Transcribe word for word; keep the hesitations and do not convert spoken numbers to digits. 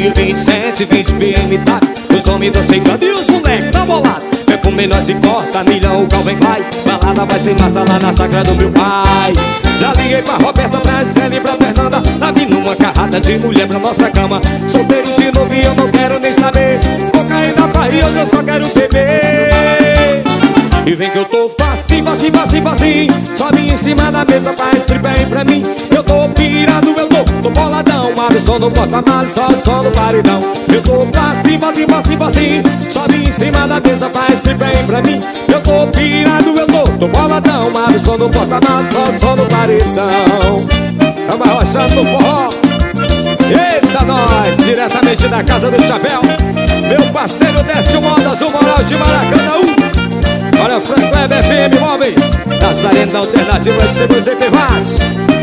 e vinte e sete, vinte P M tá. Os homens dançando e os moleques tá bolado. É com menores e corta, milhão, o Calvin vai. Balada vai ser massa lá na chácara do meu pai. Já liguei pra Roberta, pra Gisele e pra Fernanda. Tá vindo uma carrada de mulher pra nossa cama. Solteiro de novo e eu não quero nem saber. Vou cair na barriga, hoje eu só quero beber. E vem que eu tô facinho, facinho, facinho, facinho. Sobe em cima da mesa, faz tripé pra mim. Eu tô pirado, eu tô, tô boladão. Abre o som do porta-malas, sobe o som do paredão. Eu tô facinho, facinho, facinho, facinho. Sobe em cima da mesa, faz tripé pra mim. Eu tô pirado, eu tô, tô boladão. Abre o som do porta-malas, sobe o som do paredão. Tamo arrochando no forró. Eita nós, diretamente da Casa do Chapéu. Meu parceiro Décio Modas, o Moral de Maracanã. Olha o Franco Web F M Móveis, Nazareno Alternativa de Seguros e Privados.